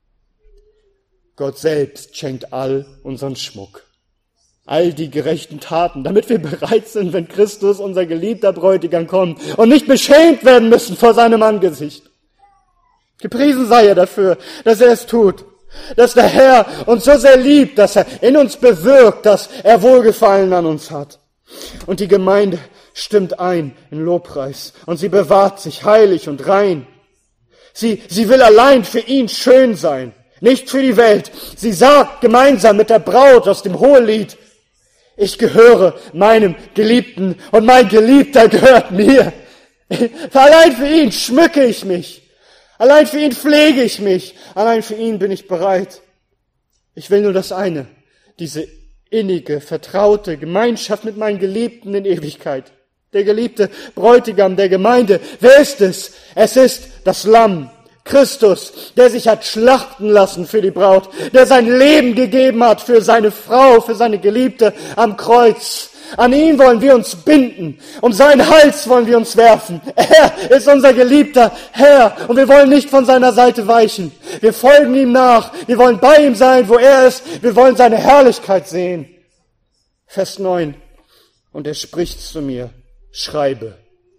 [SPEAKER 1] Gott selbst schenkt all unseren Schmuck, all die gerechten Taten, damit wir bereit sind, wenn Christus, unser geliebter Bräutigam, kommt und nicht beschämt werden müssen vor seinem Angesicht. Gepriesen sei er dafür, dass er es tut. Dass der Herr uns so sehr liebt, dass er in uns bewirkt, dass er Wohlgefallen an uns hat. Und die Gemeinde stimmt ein in Lobpreis und sie bewahrt sich heilig und rein. Sie will allein für ihn schön sein, nicht für die Welt. Sie sagt gemeinsam mit der Braut aus dem Hohelied, ich gehöre meinem Geliebten und mein Geliebter gehört mir. Allein für ihn schmücke ich mich. Allein für ihn pflege ich mich. Allein für ihn bin ich bereit. Ich will nur das eine, diese innige, vertraute Gemeinschaft mit meinen Geliebten in Ewigkeit. Der geliebte Bräutigam der Gemeinde. Wer ist es? Es ist das Lamm, Christus, der sich hat schlachten lassen für die Braut, der sein Leben gegeben hat für seine Frau, für seine Geliebte am Kreuz. An ihn wollen wir uns binden, um seinen Hals wollen wir uns werfen. Er ist unser geliebter Herr und wir wollen nicht von seiner Seite weichen. Wir folgen ihm nach, wir wollen bei ihm sein, wo er ist, wir wollen seine Herrlichkeit sehen. Vers 9. Und er spricht zu mir, schreibe,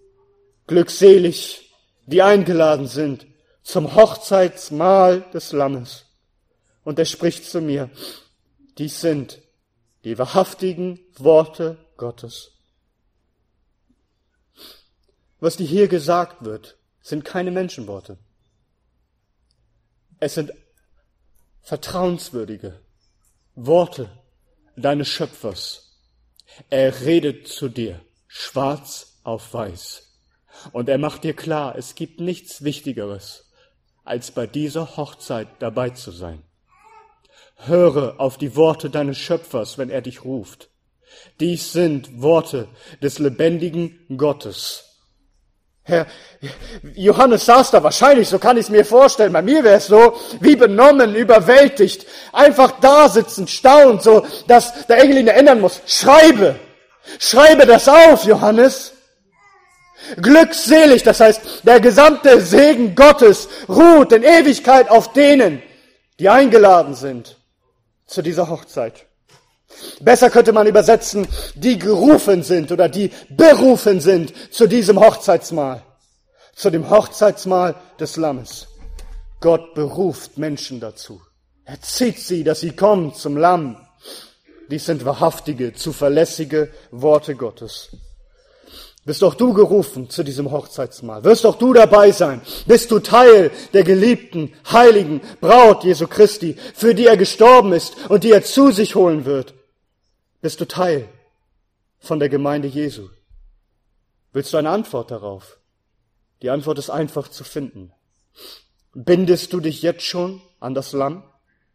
[SPEAKER 1] glückselig, die eingeladen sind zum Hochzeitsmahl des Lammes. Und er spricht zu mir, dies sind die wahrhaftigen Worte Gottes. Was dir hier gesagt wird, sind keine Menschenworte. Es sind vertrauenswürdige Worte deines Schöpfers. Er redet zu dir, schwarz auf weiß. Und er macht dir klar, es gibt nichts Wichtigeres, als bei dieser Hochzeit dabei zu sein. Höre auf die Worte deines Schöpfers, wenn er dich ruft. Dies sind Worte des lebendigen Gottes. Herr, Johannes saß da wahrscheinlich, so kann ich es mir vorstellen, bei mir wäre es so, wie benommen, überwältigt, einfach da sitzen, staunt, so, dass der Engel ihn erinnern muss. Schreibe das auf, Johannes. Glückselig, das heißt, der gesamte Segen Gottes ruht in Ewigkeit auf denen, die eingeladen sind zu dieser Hochzeit. Besser könnte man übersetzen, die gerufen sind oder die berufen sind zu diesem Hochzeitsmahl, zu dem Hochzeitsmahl des Lammes. Gott beruft Menschen dazu. Er zieht sie, dass sie kommen zum Lamm. Dies sind wahrhaftige, zuverlässige Worte Gottes. Bist auch du gerufen zu diesem Hochzeitsmahl? Wirst auch du dabei sein? Bist du Teil der geliebten, heiligen Braut Jesu Christi, für die er gestorben ist und die er zu sich holen wird? Bist du Teil von der Gemeinde Jesu? Willst du eine Antwort darauf? Die Antwort ist einfach zu finden. Bindest du dich jetzt schon an das Lamm?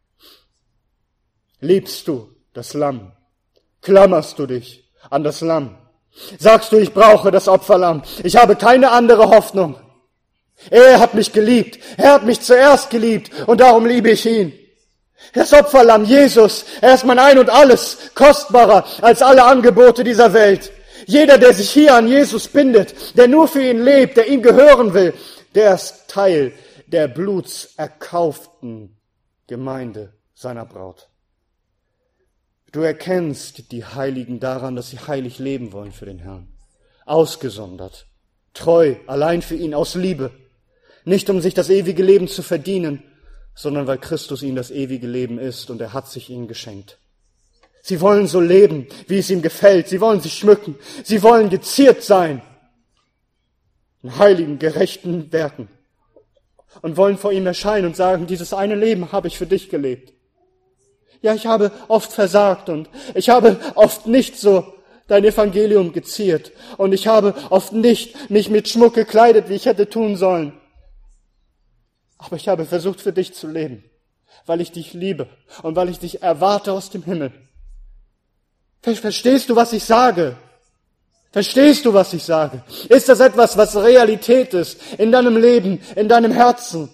[SPEAKER 1] Liebst du das Lamm? Klammerst du dich an das Lamm? Sagst du, ich brauche das Opferlamm. Ich habe keine andere Hoffnung. Er hat mich geliebt. Er hat mich zuerst geliebt und darum liebe ich ihn. Das Opferlamm, Jesus, er ist mein Ein und Alles, kostbarer als alle Angebote dieser Welt. Jeder, der sich hier an Jesus bindet, der nur für ihn lebt, der ihm gehören will, der ist Teil der blutserkauften Gemeinde seiner Braut. Du erkennst die Heiligen daran, dass sie heilig leben wollen für den Herrn. Ausgesondert, treu, allein für ihn, aus Liebe. Nicht um sich das ewige Leben zu verdienen, sondern weil Christus ihnen das ewige Leben ist und er hat sich ihnen geschenkt. Sie wollen so leben, wie es ihm gefällt. Sie wollen sich schmücken. Sie wollen geziert sein in heiligen, gerechten Werken und wollen vor ihm erscheinen und sagen, dieses eine Leben habe ich für dich gelebt. Ja, ich habe oft versagt und ich habe oft nicht so dein Evangelium geziert und ich habe oft nicht mich mit Schmuck gekleidet, wie ich hätte tun sollen. Aber ich habe versucht, für dich zu leben, weil ich dich liebe und weil ich dich erwarte aus dem Himmel. Verstehst du, was ich sage? Verstehst du, was ich sage? Ist das etwas, was Realität ist in deinem Leben, in deinem Herzen?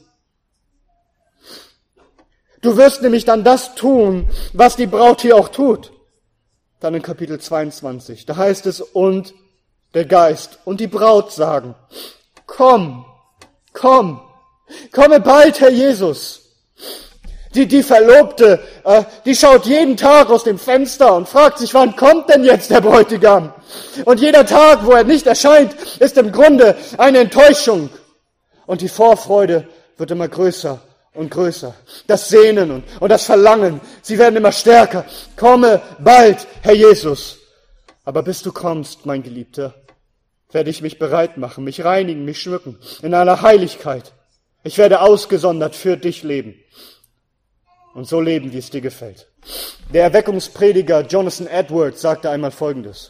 [SPEAKER 1] Du wirst nämlich dann das tun, was die Braut hier auch tut. Dann in Kapitel 22, da heißt es, und der Geist und die Braut sagen, komm, komme bald, Herr Jesus. Die Verlobte, die schaut jeden Tag aus dem Fenster und fragt sich, wann kommt denn jetzt der Bräutigam? Und jeder Tag, wo er nicht erscheint, ist im Grunde eine Enttäuschung. Und die Vorfreude wird immer größer und größer. Das Sehnen und das Verlangen, sie werden immer stärker. Komme bald, Herr Jesus. Aber bis du kommst, mein Geliebter, werde ich mich bereit machen, mich reinigen, mich schmücken in einer Heiligkeit. Ich werde ausgesondert für dich leben. Und so leben, wie es dir gefällt. Der Erweckungsprediger Jonathan Edwards sagte einmal Folgendes.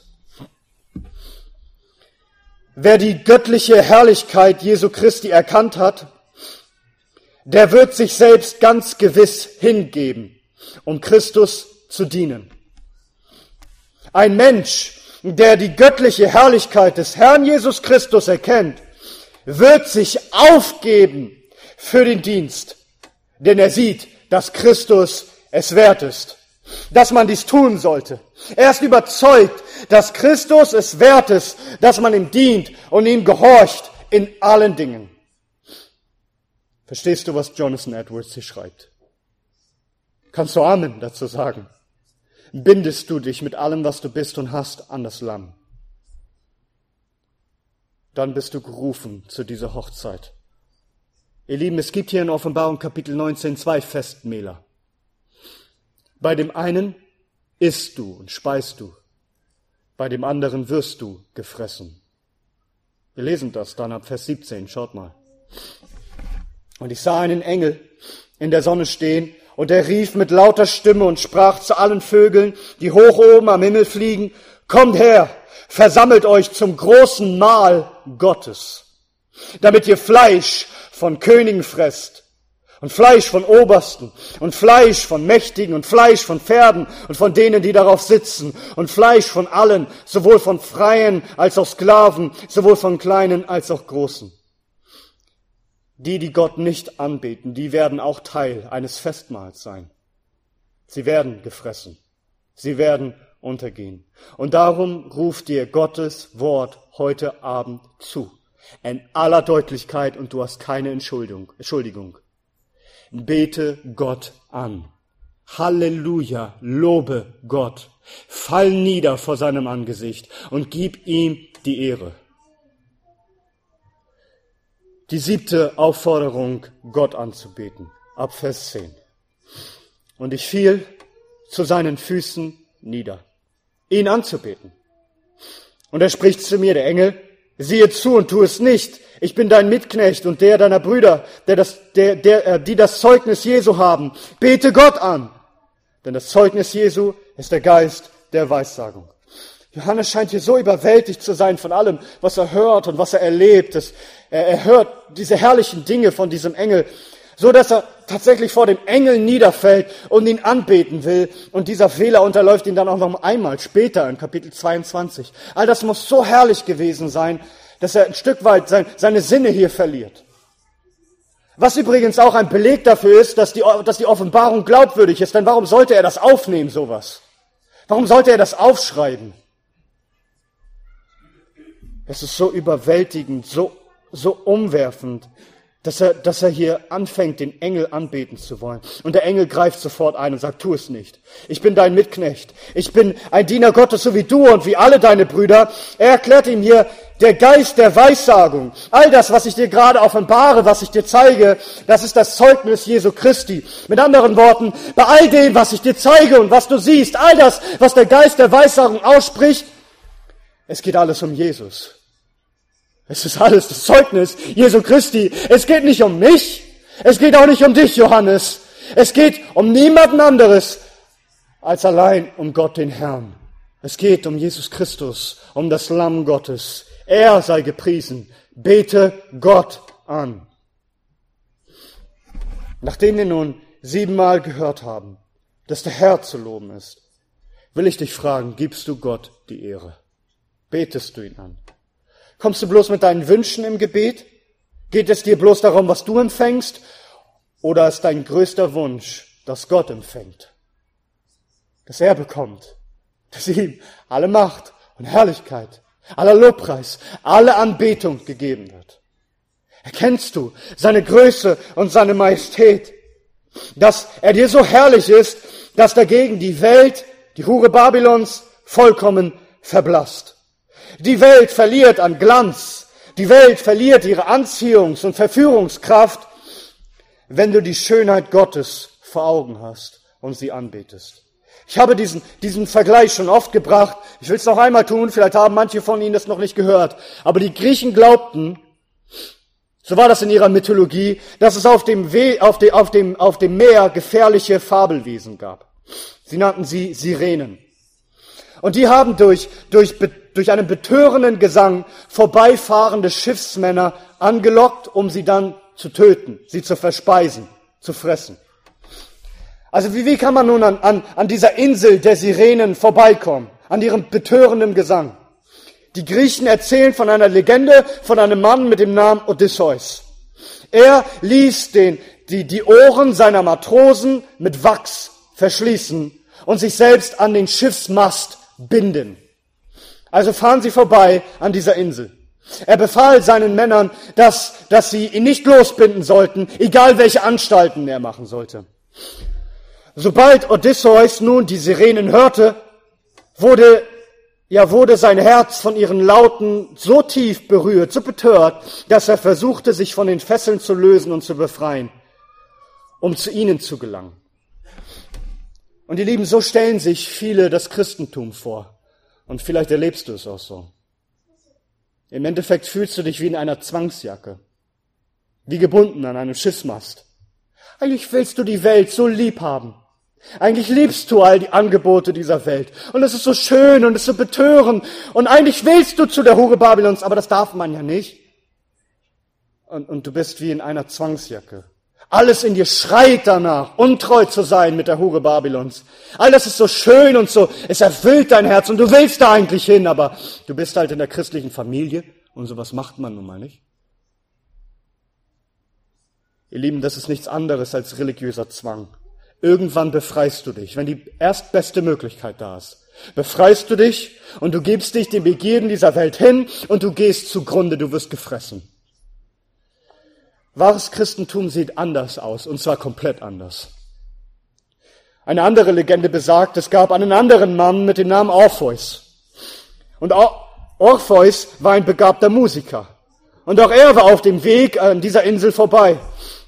[SPEAKER 1] Wer die göttliche Herrlichkeit Jesu Christi erkannt hat, der wird sich selbst ganz gewiss hingeben, um Christus zu dienen. Ein Mensch, der die göttliche Herrlichkeit des Herrn Jesus Christus erkennt, wird sich aufgeben für den Dienst, denn er sieht, dass Christus es wert ist, dass man dies tun sollte. Er ist überzeugt, dass Christus es wert ist, dass man ihm dient und ihm gehorcht in allen Dingen. Verstehst du, was Jonathan Edwards hier schreibt? Kannst du Amen dazu sagen? Bindest du dich mit allem, was du bist und hast, an das Lamm? Dann bist du gerufen zu dieser Hochzeit. Ihr Lieben, es gibt hier in Offenbarung Kapitel 19 2 Festmähler. Bei dem einen isst du und speist du, bei dem anderen wirst du gefressen. Wir lesen das dann ab Vers 17, schaut mal. Und ich sah einen Engel in der Sonne stehen, und er rief mit lauter Stimme und sprach zu allen Vögeln, die hoch oben am Himmel fliegen, kommt her, versammelt euch zum großen Mahl Gottes, damit ihr Fleisch von Königen fresst und Fleisch von Obersten und Fleisch von Mächtigen und Fleisch von Pferden und von denen, die darauf sitzen und Fleisch von allen, sowohl von Freien als auch Sklaven, sowohl von Kleinen als auch Großen. Die Gott nicht anbeten, die werden auch Teil eines Festmahls sein. Sie werden gefressen. Sie werden untergehen. Und darum ruft dir Gottes Wort heute Abend zu. In aller Deutlichkeit, und du hast keine Entschuldigung. Bete Gott an. Halleluja, lobe Gott. Fall nieder vor seinem Angesicht und gib ihm die Ehre. Die 7. Aufforderung, Gott anzubeten, ab Vers 10. Und ich fiel zu seinen Füßen nieder, ihn anzubeten. Und er spricht zu mir, der Engel, siehe zu und tu es nicht. Ich bin dein Mitknecht und der deiner Brüder, die das Zeugnis Jesu haben. Bete Gott an. Denn das Zeugnis Jesu ist der Geist der Weissagung. Johannes scheint hier so überwältigt zu sein von allem, was er hört und was er erlebt. Er hört diese herrlichen Dinge von diesem Engel, so dass er tatsächlich vor dem Engel niederfällt und ihn anbeten will. Und dieser Fehler unterläuft ihn dann auch noch einmal später in Kapitel 22. All das muss so herrlich gewesen sein, dass er ein Stück weit seine Sinne hier verliert. Was übrigens auch ein Beleg dafür ist, dass die Offenbarung glaubwürdig ist. Denn warum sollte er das aufnehmen, sowas? Warum sollte er das aufschreiben? Es ist so überwältigend, so umwerfend, dass er hier anfängt, den Engel anbeten zu wollen. Und der Engel greift sofort ein und sagt, tu es nicht. Ich bin dein Mitknecht. Ich bin ein Diener Gottes, so wie du und wie alle deine Brüder. Er erklärt ihm hier, der Geist der Weissagung. All das, was ich dir gerade offenbare, was ich dir zeige, das ist das Zeugnis Jesu Christi. Mit anderen Worten, bei all dem, was ich dir zeige und was du siehst, all das, was der Geist der Weissagung ausspricht, es geht alles um Jesus. Es ist alles das Zeugnis Jesu Christi. Es geht nicht um mich. Es geht auch nicht um dich, Johannes. Es geht um niemanden anderes als allein um Gott den Herrn. Es geht um Jesus Christus, um das Lamm Gottes. Er sei gepriesen. Bete Gott an. Nachdem wir nun 7-mal gehört haben, dass der Herr zu loben ist, will ich dich fragen, gibst du Gott die Ehre? Betest du ihn an? Kommst du bloß mit deinen Wünschen im Gebet? Geht es dir bloß darum, was du empfängst? Oder ist dein größter Wunsch, dass Gott empfängt? Dass er bekommt? Dass ihm alle Macht und Herrlichkeit, aller Lobpreis, alle Anbetung gegeben wird? Erkennst du seine Größe und seine Majestät? Dass er dir so herrlich ist, dass dagegen die Welt, die Hure Babylons, vollkommen verblasst. Die Welt verliert an Glanz. Die Welt verliert ihre Anziehungs- und Verführungskraft, wenn du die Schönheit Gottes vor Augen hast und sie anbetest. Ich habe diesen Vergleich schon oft gebracht. Ich will es noch einmal tun. Vielleicht haben manche von Ihnen das noch nicht gehört. Aber die Griechen glaubten, so war das in ihrer Mythologie, dass es auf dem Meer gefährliche Fabelwesen gab. Sie nannten sie Sirenen. Und die haben durch einen betörenden Gesang vorbeifahrende Schiffsmänner angelockt, um sie dann zu töten, sie zu verspeisen, zu fressen. Also wie kann man nun an dieser Insel der Sirenen vorbeikommen, an ihrem betörenden Gesang? Die Griechen erzählen von einer Legende von einem Mann mit dem Namen Odysseus. Er ließ die Ohren seiner Matrosen mit Wachs verschließen und sich selbst an den Schiffsmast binden. Also fahren sie vorbei an dieser Insel. Er befahl seinen Männern, dass sie ihn nicht losbinden sollten, egal welche Anstalten er machen sollte. Sobald Odysseus nun die Sirenen hörte, wurde sein Herz von ihren Lauten so tief berührt, so betört, dass er versuchte, sich von den Fesseln zu lösen und zu befreien, um zu ihnen zu gelangen. Und ihr Lieben, so stellen sich viele das Christentum vor. Und vielleicht erlebst du es auch so. Im Endeffekt fühlst du dich wie in einer Zwangsjacke, wie gebunden an einem Schiffsmast. Eigentlich willst du die Welt so lieb haben. Eigentlich liebst du all die Angebote dieser Welt. Und es ist so schön und es ist so betörend. Und eigentlich willst du zu der Hure Babylons, aber das darf man ja nicht. Und du bist wie in einer Zwangsjacke. Alles in dir schreit danach, untreu zu sein mit der Hure Babylons. All das ist so schön und so, es erfüllt dein Herz und du willst da eigentlich hin, aber du bist halt in der christlichen Familie und sowas macht man nun mal nicht. Ihr Lieben, das ist nichts anderes als religiöser Zwang. Irgendwann befreist du dich, wenn die erstbeste Möglichkeit da ist. Befreist du dich und du gibst dich den Begierden dieser Welt hin und du gehst zugrunde, du wirst gefressen. Wahres Christentum sieht anders aus, und zwar komplett anders. Eine andere Legende besagt, es gab einen anderen Mann mit dem Namen Orpheus. Und Orpheus war ein begabter Musiker. Und auch er war auf dem Weg an dieser Insel vorbei.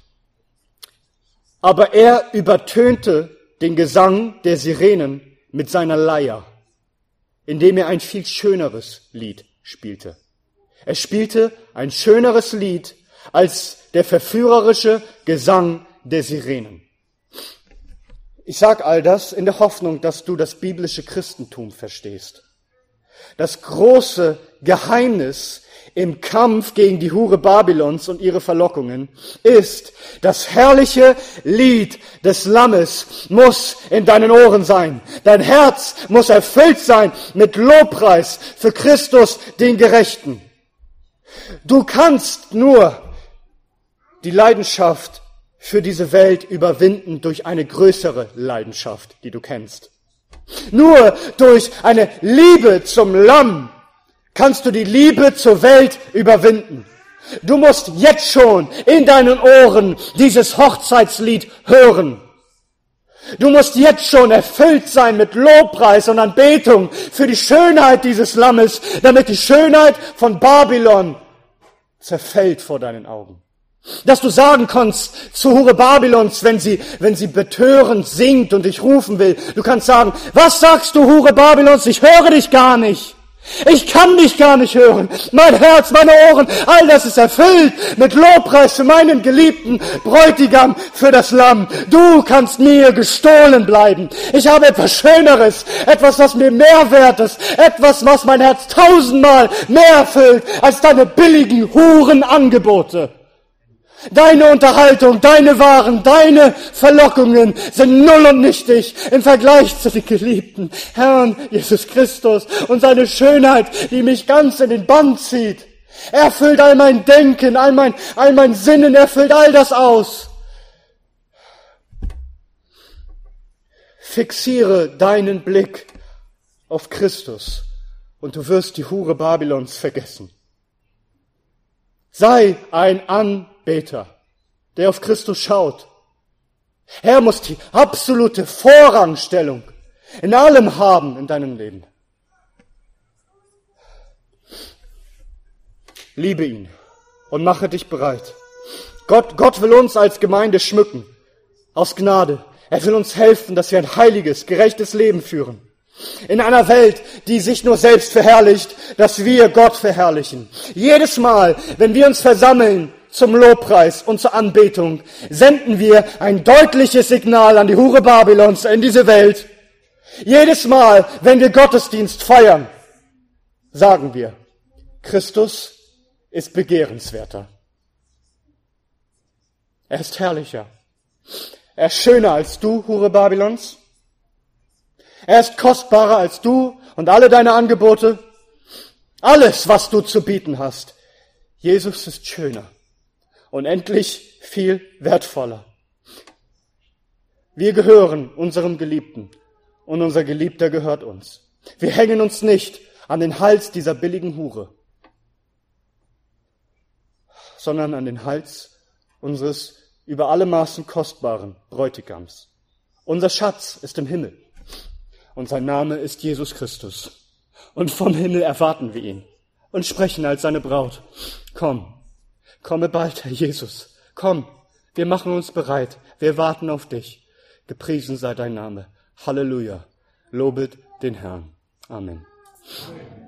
[SPEAKER 1] Aber er übertönte den Gesang der Sirenen mit seiner Leier, indem er ein viel schöneres Lied spielte. Er spielte ein schöneres Lied als der verführerische Gesang der Sirenen. Ich sage all das in der Hoffnung, dass du das biblische Christentum verstehst. Das große Geheimnis im Kampf gegen die Hure Babylons und ihre Verlockungen ist, das herrliche Lied des Lammes muss in deinen Ohren sein. Dein Herz muss erfüllt sein mit Lobpreis für Christus, den Gerechten. Du kannst nur die Leidenschaft für diese Welt überwinden durch eine größere Leidenschaft, die du kennst. Nur durch eine Liebe zum Lamm kannst du die Liebe zur Welt überwinden. Du musst jetzt schon in deinen Ohren dieses Hochzeitslied hören. Du musst jetzt schon erfüllt sein mit Lobpreis und Anbetung für die Schönheit dieses Lammes, damit die Schönheit von Babylon zerfällt vor deinen Augen. Dass du sagen kannst zu Hure Babylons, wenn sie betörend singt und dich rufen will, du kannst sagen, was sagst du, Hure Babylons, ich höre dich gar nicht. Ich kann dich gar nicht hören. Mein Herz, meine Ohren, all das ist erfüllt mit Lobpreis für meinen geliebten Bräutigam, für das Lamm. Du kannst mir gestohlen bleiben. Ich habe etwas Schöneres, etwas, was mir mehr wert ist, etwas, was mein Herz 1000-mal mehr erfüllt als deine billigen Hurenangebote. Deine Unterhaltung, deine Waren, deine Verlockungen sind null und nichtig im Vergleich zu dem geliebten Herrn Jesus Christus und seine Schönheit, die mich ganz in den Bann zieht. Er erfüllt all mein Denken, all mein Sinnen, er füllt all das aus. Fixiere deinen Blick auf Christus und du wirst die Hure Babylons vergessen. Sei ein Anbeter, der auf Christus schaut. Er muss die absolute Vorrangstellung in allem haben in deinem Leben. Liebe ihn und mache dich bereit. Gott will uns als Gemeinde schmücken, aus Gnade. Er will uns helfen, dass wir ein heiliges, gerechtes Leben führen. In einer Welt, die sich nur selbst verherrlicht, dass wir Gott verherrlichen. Jedes Mal, wenn wir uns versammeln zum Lobpreis und zur Anbetung, senden wir ein deutliches Signal an die Hure Babylons in diese Welt. Jedes Mal, wenn wir Gottesdienst feiern, sagen wir, Christus ist begehrenswerter. Er ist herrlicher. Er ist schöner als du, Hure Babylons. Er ist kostbarer als du und alle deine Angebote. Alles, was du zu bieten hast. Jesus ist schöner. Unendlich viel wertvoller. Wir gehören unserem Geliebten und unser Geliebter gehört uns. Wir hängen uns nicht an den Hals dieser billigen Hure, sondern an den Hals unseres über alle Maßen kostbaren Bräutigams. Unser Schatz ist im Himmel. Und sein Name ist Jesus Christus. Und vom Himmel erwarten wir ihn und sprechen als seine Braut. Komm, komme bald, Herr Jesus. Komm, wir machen uns bereit. Wir warten auf dich. Gepriesen sei dein Name. Halleluja. Lobet den Herrn. Amen.